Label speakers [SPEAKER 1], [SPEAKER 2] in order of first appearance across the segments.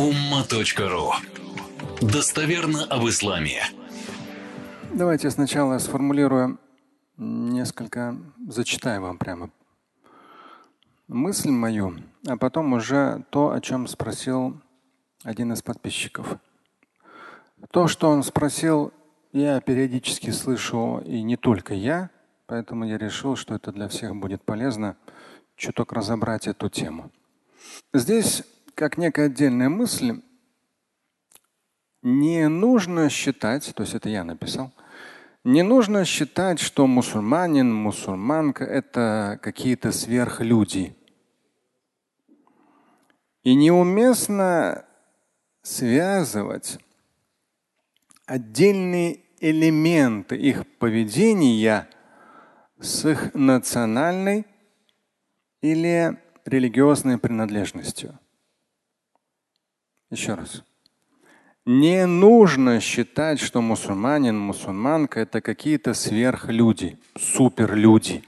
[SPEAKER 1] umma.ru. Достоверно об исламе.
[SPEAKER 2] Давайте сначала сформулирую зачитаю вам прямо мысль мою, а потом уже то, о чем спросил один из подписчиков. То, что он спросил, я периодически слышу, и не только я, поэтому я решил, что это для всех будет полезно чуток разобрать эту тему. Здесь, как некая отдельная мысль, не нужно считать, то есть это я написал, не нужно считать, что мусульманин, мусульманка – это какие-то сверхлюди. И неуместно связывать отдельные элементы их поведения с их национальной или религиозной принадлежностью. Еще раз. Не нужно считать, что мусульманин, мусульманка – это какие-то сверхлюди, суперлюди.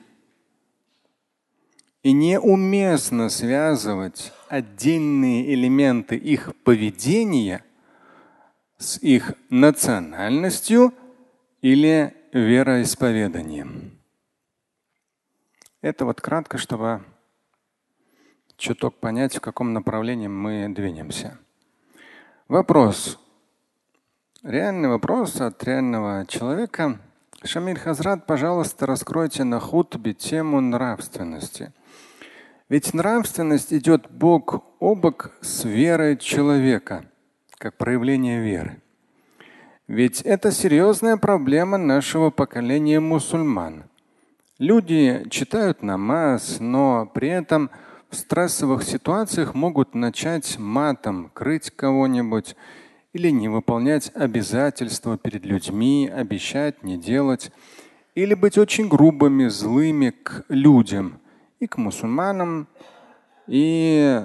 [SPEAKER 2] И неуместно связывать отдельные элементы их поведения с их национальностью или вероисповеданием. Это вот кратко, чтобы чуток понять, в каком направлении мы двинемся. Вопрос. Реальный вопрос от реального человека. Шамиль Хазрат, пожалуйста, раскройте на хутбе тему нравственности. Ведь нравственность идет бок о бок с верой человека, как проявление веры. Ведь это серьезная проблема нашего поколения мусульман. Люди читают намаз, но при этом в стрессовых ситуациях могут начать матом крыть кого-нибудь или не выполнять обязательства перед людьми, обещать не делать, или быть очень грубыми, злыми к людям, и к мусульманам, и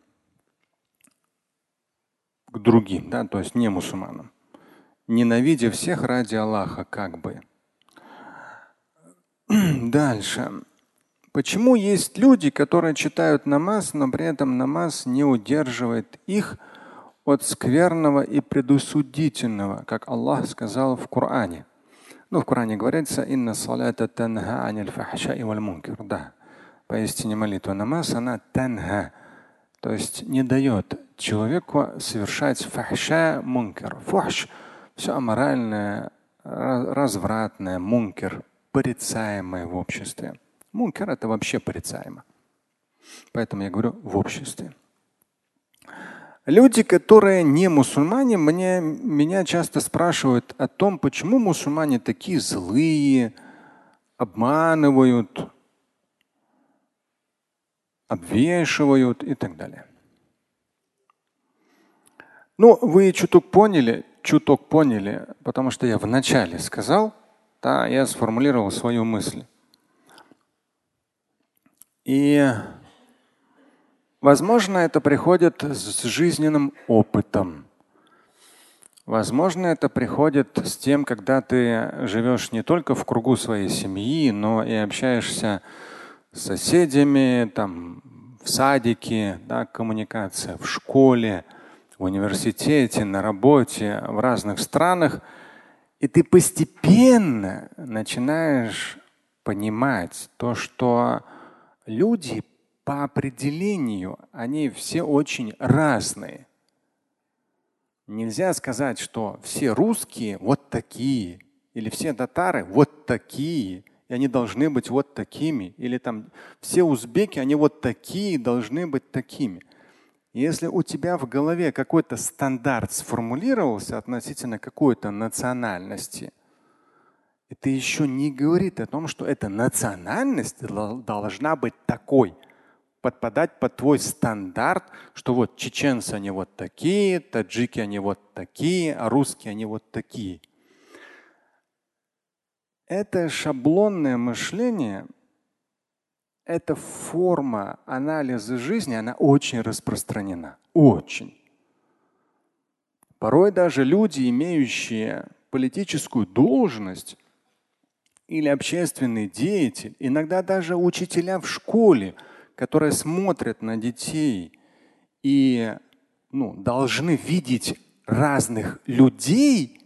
[SPEAKER 2] к другим, да, то есть не мусульманам, ненавидя всех ради Аллаха, как бы. Дальше. Почему есть люди, которые читают намаз, но при этом намаз не удерживает их от скверного и предусудительного, как Аллах сказал в Коране? В Коране говорится: «Инна салата танха аниль фахшаи валь мункар». Да. Поистине молитва намаз, она танха, то есть не дает человеку совершать фахша, мункар. Фахш – все аморальное, развратное, мункар – порицаемое в обществе. Мункар – это вообще порицаемо. Поэтому я говорю в обществе. Люди, которые не мусульмане, меня часто спрашивают о том, почему мусульмане такие злые, обманывают, обвешивают и так далее. Вы чуток поняли, потому что я вначале сказал, да, я сформулировал свою мысль. И, возможно, это приходит с жизненным опытом. Возможно, это приходит с тем, когда ты живешь не только в кругу своей семьи, но и общаешься с соседями, там, в садике, да, коммуникация, в школе, в университете, на работе, в разных странах. И ты постепенно начинаешь понимать то, что люди по определению, они все очень разные. Нельзя сказать, что все русские вот такие, или все татары вот такие, и они должны быть вот такими, или там все узбеки, они вот такие, должны быть такими. Если у тебя в голове какой-то стандарт сформулировался относительно какой-то национальности, это еще не говорит о том, что эта национальность должна быть такой, подпадать под твой стандарт, что вот чеченцы они вот такие, таджики они вот такие, а русские они вот такие. Это шаблонное мышление, эта форма анализа жизни, она очень распространена. Очень. Порой даже люди, имеющие политическую должность или общественный деятель, иногда даже учителя в школе, которые смотрят на детей и должны видеть разных людей,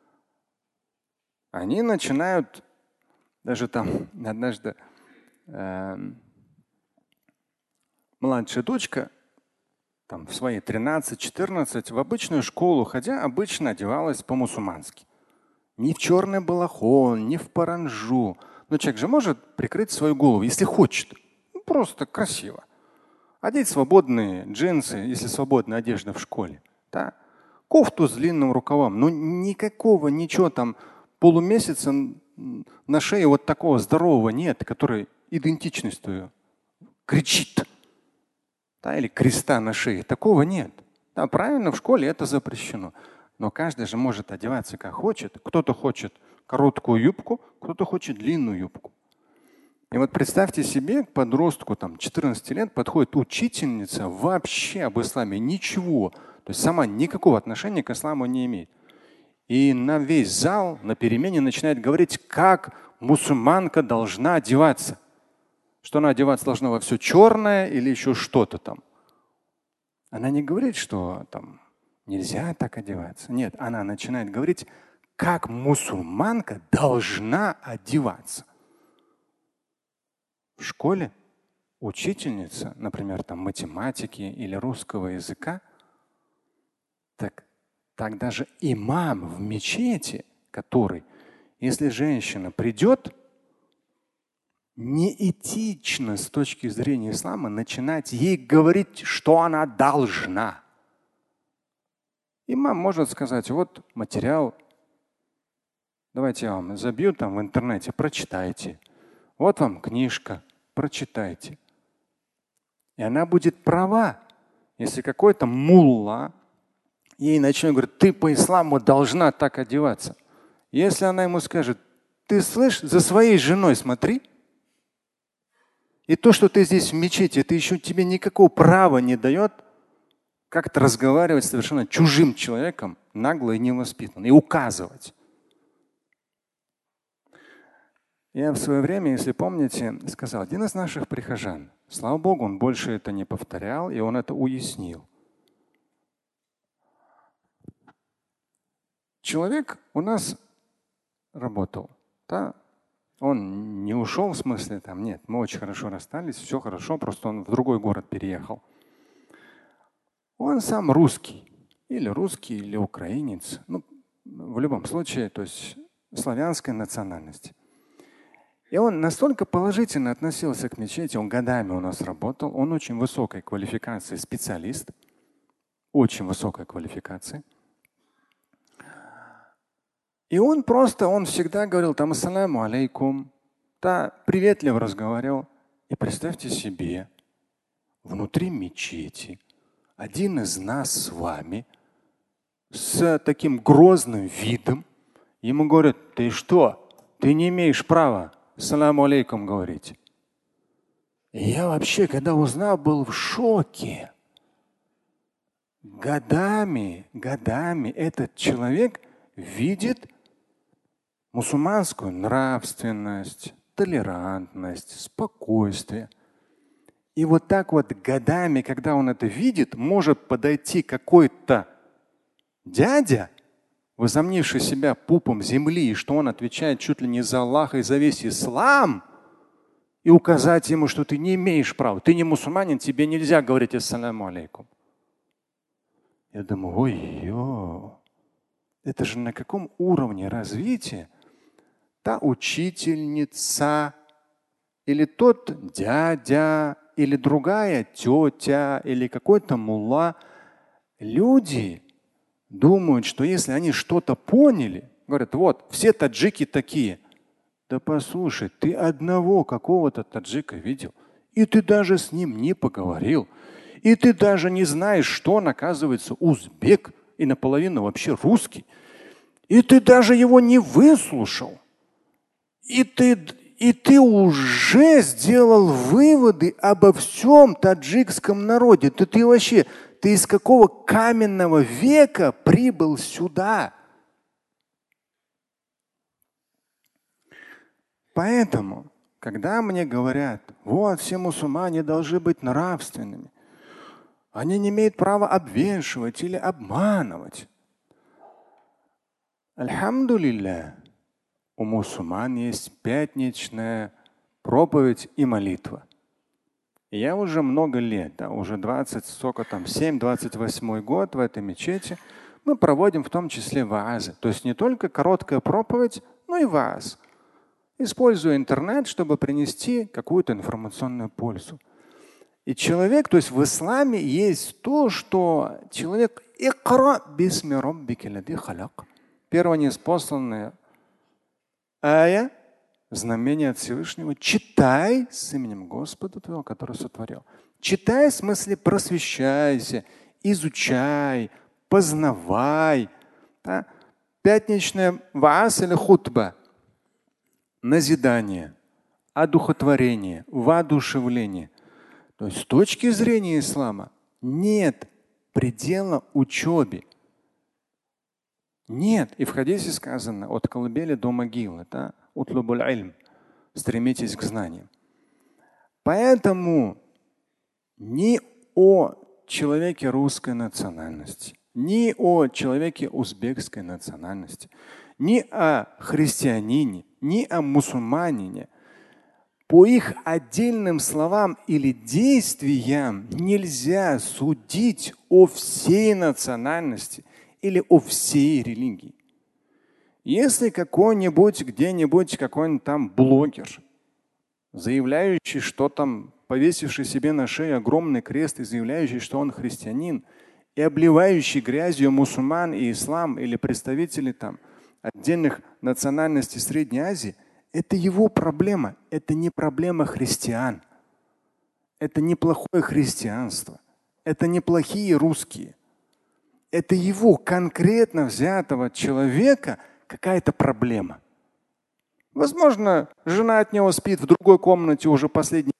[SPEAKER 2] они начинают даже там однажды младшая дочка там, в свои 13-14 в обычную школу, ходя, обычно одевалась по-мусульмански. Не в черный балахон, не в паранжу. Но человек же может прикрыть свою голову, если хочет. Просто красиво. Одеть свободные джинсы, если свободная одежда в школе. Да? Кофту с длинным рукавом. Но никакого, ничего там полумесяца на шее вот такого здорового нет, который идентичностью кричит. Да, или креста на шее. Такого нет. Да, правильно, в школе это запрещено. Но каждый же может одеваться как хочет. Кто-то хочет короткую юбку, кто-то хочет длинную юбку. И вот представьте себе, к подростку там, 14 лет подходит учительница, вообще об исламе ничего. То есть сама никакого отношения к исламу не имеет. И на весь зал на перемене начинает говорить, как мусульманка должна одеваться. Что она одеваться должна во все черное или еще что-то там. Она не говорит, что там нельзя так одеваться. Нет, она начинает говорить, как мусульманка должна одеваться. В школе учительница, например, там математики или русского языка, так даже имам в мечети, который, если женщина придет, неэтично с точки зрения ислама начинать ей говорить, что она должна. Имам может сказать, вот материал, давайте я вам забью там в интернете, прочитайте. Вот вам книжка, прочитайте. И она будет права, если какой-то мулла ей начнет говорить, ты по исламу должна так одеваться. Если она ему скажет, ты слышишь, за своей женой смотри, и то, что ты здесь в мечети, это еще тебе никакого права не дает как-то разговаривать с совершенно чужим человеком, нагло и невоспитанно, и указывать. Я в свое время, если помните, сказал, один из наших прихожан, слава Богу, он больше это не повторял, и он это уяснил. Человек у нас работал, да? Он не ушел, в смысле, там нет, мы очень хорошо расстались, все хорошо, просто он в другой город переехал. Он сам русский, или украинец, в любом случае, то есть славянской национальности. И он настолько положительно относился к мечети, он годами у нас работал, он очень высокой квалификации специалист, очень высокой квалификации. И он всегда говорил там ассаляму алейкум, да, приветливо разговаривал. И представьте себе, внутри мечети один из нас с вами с таким грозным видом, ему говорят, ты что? Ты не имеешь права ассаляму алейкум говорить. И я вообще, когда узнал, был в шоке. Годами этот человек видит мусульманскую нравственность, толерантность, спокойствие. И вот так вот годами, когда он это видит, может подойти какой-то дядя, возомнивший себя пупом земли, и что он отвечает чуть ли не за Аллаха и за весь ислам, и указать ему, что ты не имеешь права, ты не мусульманин, тебе нельзя говорить ассаляму алейкум. Я думаю, ой-ё, это же на каком уровне развития та учительница или тот дядя или другая тетя или какой-то мулла. Люди думают, что если они что-то поняли, говорят, вот, все таджики такие. Да послушай, ты одного какого-то таджика видел, и ты даже с ним не поговорил, и ты даже не знаешь, что он, оказывается, узбек и наполовину вообще русский, и ты даже его не выслушал. И ты уже сделал выводы обо всем таджикском народе. Ты из какого каменного века прибыл сюда? Поэтому, когда мне говорят, вот все мусульмане должны быть нравственными, Они не имеют права обвешивать или обманывать. Альхамдулилля, у мусульман есть пятничная проповедь и молитва. И я уже много лет, да, уже 20, сколько там, 7-28 год в этой мечети, мы проводим в том числе ваазы. То есть не только короткая проповедь, но и вааз. Используя интернет, чтобы принести какую-то информационную пользу. И человек, то есть в исламе есть то, что человек икра бисми раббика лади халак. Первая неспосланная ая, знамение от Всевышнего. Читай с именем Господа твоего, который сотворил. Читай в смысле просвещайся, изучай, познавай. Да? Пятничная ваас или хутба. Назидание, одухотворение, воодушевление. То есть с точки зрения ислама нет предела учебе. Нет. И в хадисе сказано от колыбели до могилы. Да? Утлубуль ильм. Стремитесь к знаниям. Поэтому ни о человеке русской национальности, ни о человеке узбекской национальности, ни о христианине, ни о мусульманине по их отдельным словам или действиям нельзя судить о всей национальности или о всей религии. Если какой-нибудь где-нибудь какой-нибудь там блогер, заявляющий, что там, повесивший себе на шею огромный крест и заявляющий, что он христианин, и обливающий грязью мусульман и ислам или представителей там отдельных национальностей Средней Азии, это его проблема, это не проблема христиан. Это не плохое христианство, это не плохие русские. Это его конкретно взятого человека какая-то проблема. Возможно, жена от него спит в другой комнате уже последний.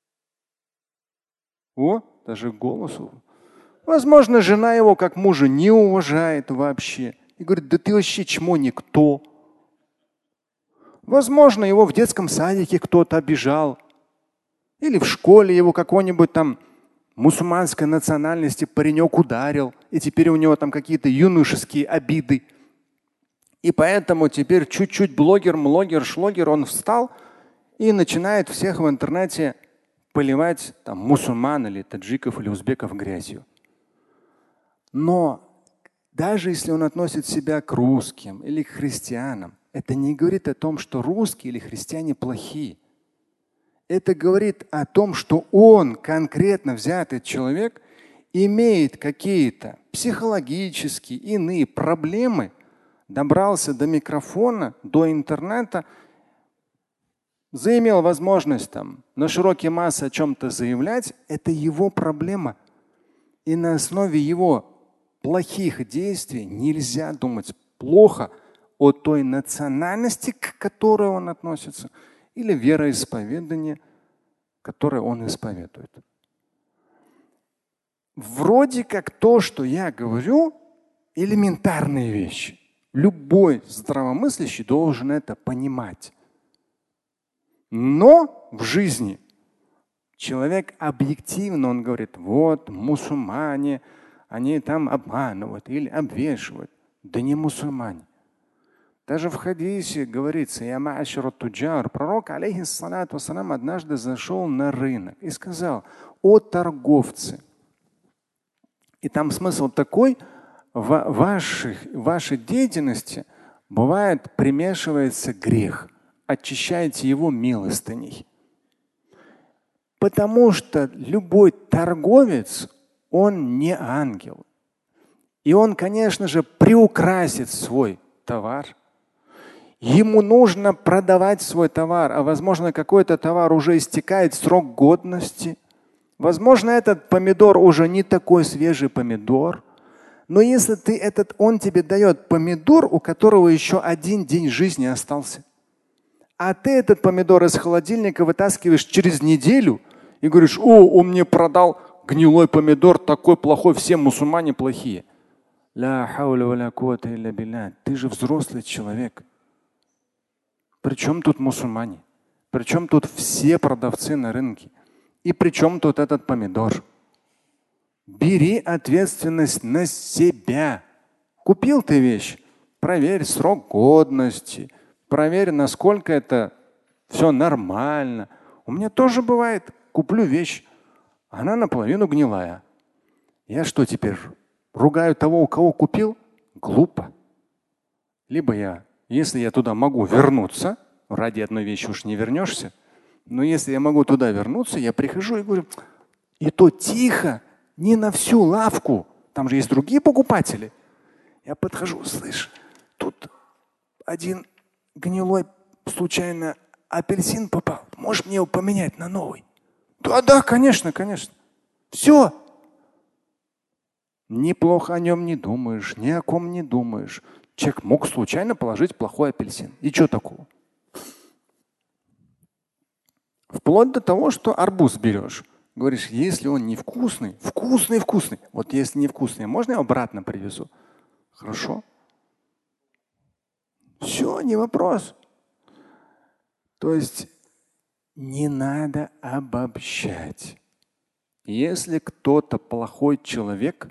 [SPEAKER 2] Даже голос. Возможно, жена его как мужа не уважает вообще. И говорит, да ты вообще чмо никто. Возможно, его в детском садике кто-то обижал. Или в школе его какой-нибудь там мусульманской национальности паренек ударил. И теперь у него там какие-то юношеские обиды. И поэтому теперь чуть-чуть блогер, шлогер, он встал и начинает всех в интернете поливать там, мусульман или таджиков или узбеков грязью. Но даже если он относит себя к русским или к христианам, это не говорит о том, что русские или христиане плохие. Это говорит о том, что он, конкретно взятый человек, имеет какие-то психологические, иные проблемы, добрался до микрофона, до интернета, заимел возможность там, на широкие массы о чем-то заявлять, это его проблема. И на основе его плохих действий нельзя думать плохо о той национальности, к которой он относится, или вероисповедание, которое он исповедует. Вроде как то, что я говорю, элементарные вещи. Любой здравомыслящий должен это понимать. Но в жизни человек объективно, он говорит, вот мусульмане, они там обманывают или обвешивают. Да не мусульмане. Даже в хадисе говорится, я ма'аширу туджар, пророк, алейхиссалату вассалам, однажды зашел на рынок и сказал, о торговцы. И там смысл такой, в вашей деятельности бывает примешивается грех. Очищайте его милостыней. Потому что любой торговец, он не ангел. И он, конечно же, приукрасит свой товар. Ему нужно продавать свой товар, а возможно, какой-то товар уже истекает срок годности. Возможно, этот помидор уже не такой свежий помидор. Но если он тебе дает помидор, у которого еще один день жизни остался, а ты этот помидор из холодильника вытаскиваешь через неделю и говоришь, он мне продал гнилой помидор, такой плохой, все мусульмане плохие. Ты же взрослый человек. При чем тут мусульмане? При чем тут все продавцы на рынке? И при чем тут этот помидор? Бери ответственность на себя. Купил ты вещь, проверь срок годности, проверь, насколько это все нормально. У меня тоже бывает, куплю вещь, она наполовину гнилая. Я что теперь ругаю того, у кого купил? Глупо. Либо если я туда могу вернуться, ради одной вещи уж не вернешься, но если я могу туда вернуться, я прихожу и говорю, и то тихо, не на всю лавку, там же есть другие покупатели. Я подхожу, слышь, тут один гнилой случайно апельсин попал, можешь мне его поменять на новый? Да, конечно, конечно. Все. Неплохо о нем не думаешь, ни о ком не думаешь. Человек мог случайно положить плохой апельсин. И что такого? Вплоть до того, что арбуз берешь. Говоришь, если он невкусный, вкусный. Вот если невкусный, можно я его обратно привезу? Хорошо. Все, не вопрос. То есть не надо обобщать. Если кто-то плохой человек,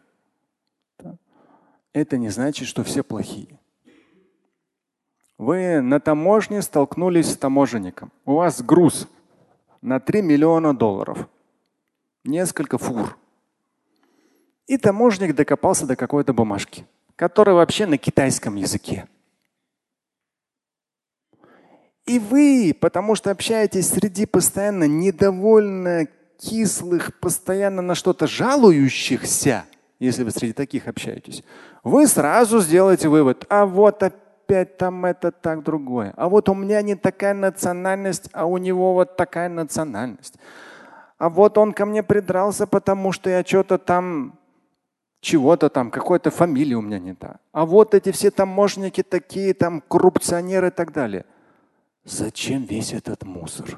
[SPEAKER 2] это не значит, что все плохие. Вы на таможне столкнулись с таможенником. У вас груз на $3 миллиона. Несколько фур. И таможенник докопался до какой-то бумажки, которая вообще на китайском языке. И вы, потому что общаетесь среди постоянно недовольно кислых, постоянно на что-то жалующихся, если вы среди таких общаетесь, вы сразу сделаете вывод, а вот опять там это так другое. А вот у меня не такая национальность, а у него вот такая национальность. А вот он ко мне придрался, потому что я что-то там, чего-то там, какой-то фамилия у меня не та. А вот эти все таможенники такие, там коррупционеры и так далее. Зачем весь этот мусор?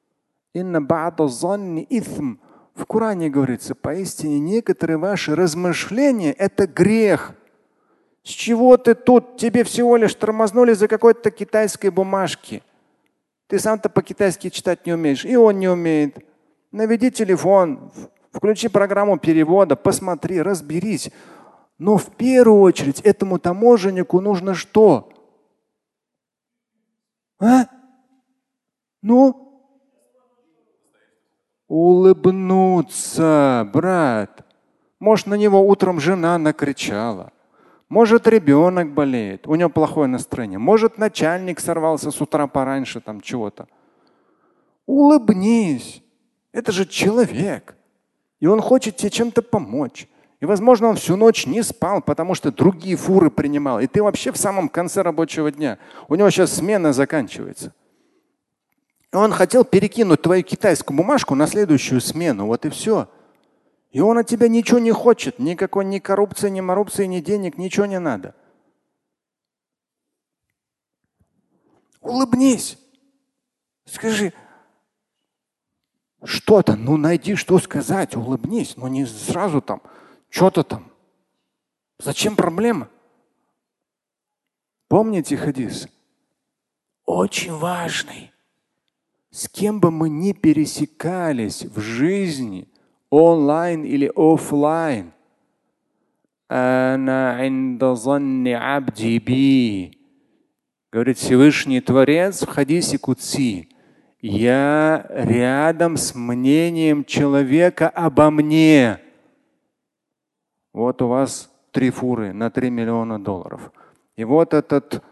[SPEAKER 2] В Коране говорится, поистине некоторые ваши размышления – это грех. С чего ты тут? Тебе всего лишь тормознули за какой-то китайской бумажки. Ты сам-то по-китайски читать не умеешь, и он не умеет. Наведи телефон, включи программу перевода, посмотри, разберись. Но в первую очередь этому таможеннику нужно что? Улыбнуться, брат. Может, на него утром жена накричала. Может, ребенок болеет, у него плохое настроение. Может, начальник сорвался с утра пораньше, там чего-то. Улыбнись. Это же человек. И он хочет тебе чем-то помочь. И, возможно, он всю ночь не спал, потому что другие фуры принимал. И ты вообще в самом конце рабочего дня. У него сейчас смена заканчивается. И он хотел перекинуть твою китайскую бумажку на следующую смену. Вот и все. И он от тебя ничего не хочет. Никакой ни коррупции, ни марупции, ни денег, ничего не надо. Улыбнись. Скажи, что-то, найди, что сказать, улыбнись, но не сразу там, что-то там. Зачем проблема? Помните хадис? Очень важный. С кем бы мы ни пересекались в жизни, онлайн или офлайн, говорит Всевышний Творец в хадисе Кудси, я рядом с мнением человека обо мне. Вот у вас 3 фуры на $3 миллиона. И вот этот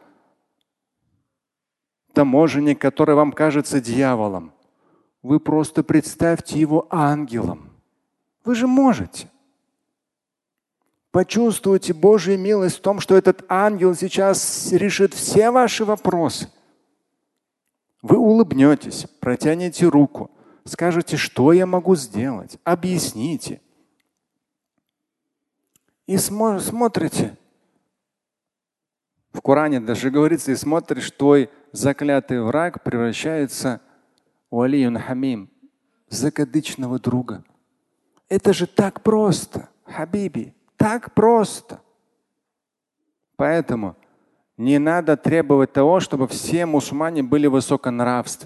[SPEAKER 2] таможенник, который вам кажется дьяволом, вы просто представьте его ангелом. Вы же можете. Почувствуйте Божью милость в том, что этот ангел сейчас решит все ваши вопросы. Вы улыбнетесь, протянете руку, скажете, что я могу сделать, объясните. И смотрите. В Коране даже говорится, и смотришь, твой заклятый враг превращается в алиюн хамим, закадычного друга. Это же так просто, хабиби, так просто. Поэтому не надо требовать того, чтобы все мусульмане были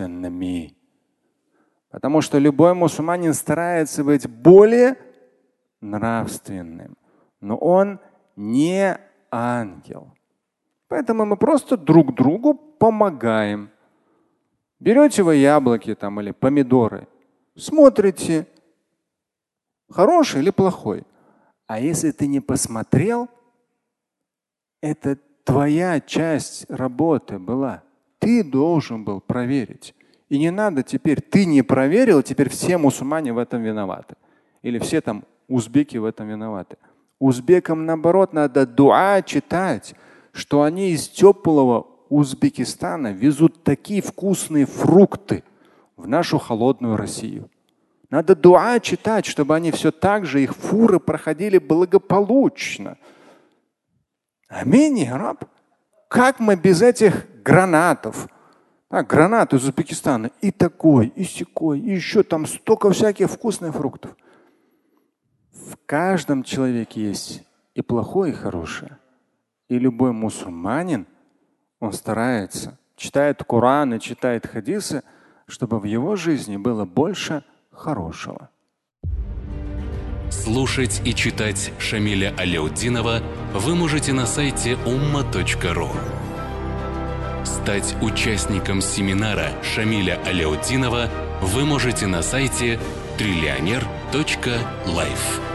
[SPEAKER 2] высоконравственными. Потому что любой мусульманин старается быть более нравственным, но он не ангел. Поэтому мы просто друг другу помогаем. Берете вы яблоки там, или помидоры, смотрите, хороший или плохой. А если ты не посмотрел, это твоя часть работы была. Ты должен был проверить. И не надо теперь, ты не проверил, теперь все мусульмане в этом виноваты. Или все там узбеки в этом виноваты. Узбекам, наоборот, надо дуа читать, что они из теплого Узбекистана везут такие вкусные фрукты в нашу холодную Россию. Надо дуа читать, чтобы они все так же, их фуры проходили благополучно. Аминь, я раб. Как мы без этих гранатов? Гранат из Узбекистана и такой, и сякой, и еще там столько всяких вкусных фруктов. В каждом человеке есть и плохое, и хорошее. И любой мусульманин, он старается, читает Коран и читает хадисы, чтобы в его жизни было больше хорошего.
[SPEAKER 1] Слушать и читать Шамиля Аляутдинова вы можете на сайте umma.ru. Стать участником семинара Шамиля Аляутдинова вы можете на сайте trillioner.life.